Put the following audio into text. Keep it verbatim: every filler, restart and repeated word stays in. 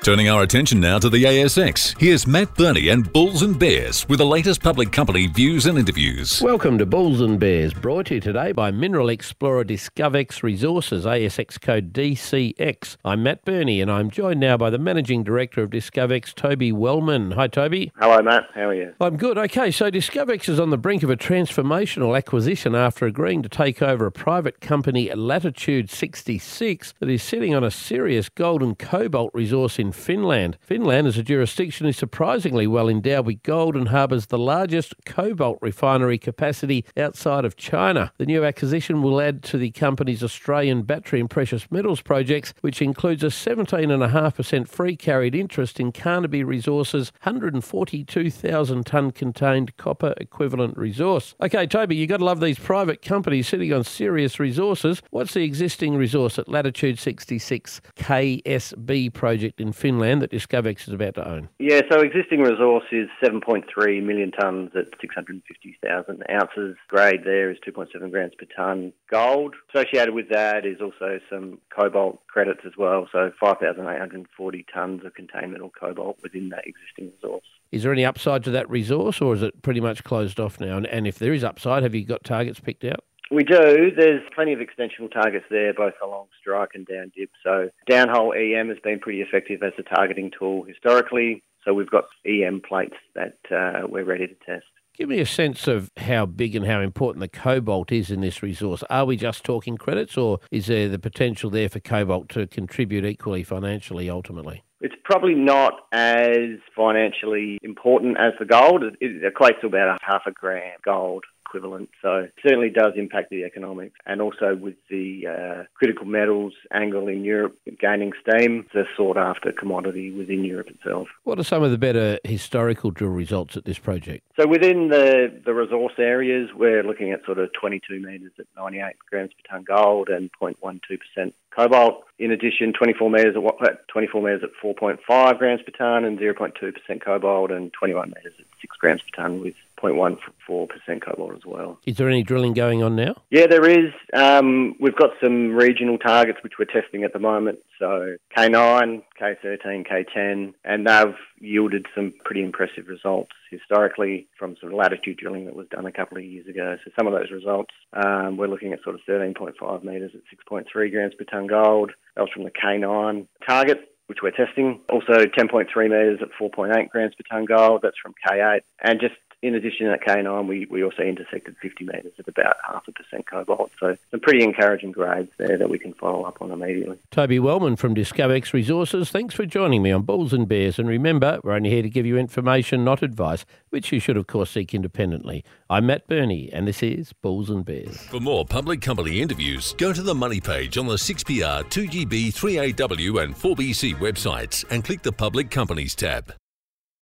Turning our attention now to the A S X, here's Matt Burney and Bulls and Bears with the latest public company views and interviews. Welcome to Bulls and Bears, brought to you today by Mineral Explorer Discovex Resources, A S X code D C X. I'm Matt Burney and I'm joined now by the Managing Director of Discovex, Toby Wellman. Hi, Toby. Hello, Matt. How are you? I'm good. Okay, so Discovex is on the brink of a transformational acquisition after agreeing to take over a private company, Latitude sixty-six, that is sitting on a serious gold and cobalt resource in Finland. Finland, as a jurisdiction, is surprisingly well endowed with gold and harbours the largest cobalt refinery capacity outside of China. The new acquisition will add to the company's Australian battery and precious metals projects, which includes a seventeen point five percent free carried interest in Carnaby Resources' one hundred forty-two thousand tonne contained copper equivalent resource. Okay, Toby, you've got to love these private companies sitting on serious resources. What's the existing resource at Latitude sixty-six K S B project in Finland that Discovex is about to own? Yeah, so existing resource is seven point three million tonnes at six hundred fifty thousand ounces. Grade there is two point seven grams per tonne. Gold associated with that is also some cobalt credits as well, so five thousand eight hundred forty tonnes of contained metal cobalt within that existing resource. Is there any upside to that resource, or is it pretty much closed off now? And, and if there is upside, have you got targets picked out? We do. There's plenty of extensional targets there, both along strike and down dip. So downhole E M has been pretty effective as a targeting tool historically. So we've got E M plates that uh, we're ready to test. Give me a sense of how big and how important the cobalt is in this resource. Are we just talking credits, or is there the potential there for cobalt to contribute equally financially ultimately? It's probably not as financially important as the gold. It, it equates to about a half a gram gold equivalent, so it certainly does impact the economics. And also with the uh, critical metals angle in Europe gaining steam, it's a sought-after commodity within Europe itself. What are some of the better historical drill results at this project? So within the, the resource areas, we're looking at sort of twenty-two metres at ninety-eight grams per tonne gold and zero point one two percent cobalt. In addition, twenty-four metres at twenty-four metres at four point five grams per tonne and zero point two percent cobalt, and twenty-one metres at six grams per tonne with zero point one four percent cobalt as well. Is there any drilling going on now? Yeah, there is. Um, we've got some regional targets which we're testing at the moment. So K nine, K thirteen, K ten, and they've yielded some pretty impressive results historically from some latitude drilling that was done a couple of years ago. So some of those results, um, we're looking at sort of thirteen point five metres at six point three grams per tonne gold. That was from the K nine target, which we're testing. Also ten point three metres at four point eight grams per tonne gold. That's from K eight. And just in addition to that K nine, we, we also intersected fifty metres at about half a percent cobalt. So some pretty encouraging grades there that we can follow up on immediately. Toby Wellman from Discovex Resources, thanks for joining me on Bulls and Bears. And remember, we're only here to give you information, not advice, which you should, of course, seek independently. I'm Matt Burney, and this is Bulls and Bears. For more public company interviews, go to the Money page on the six P R, two G B, three A W and four B C websites and click the Public Companies tab.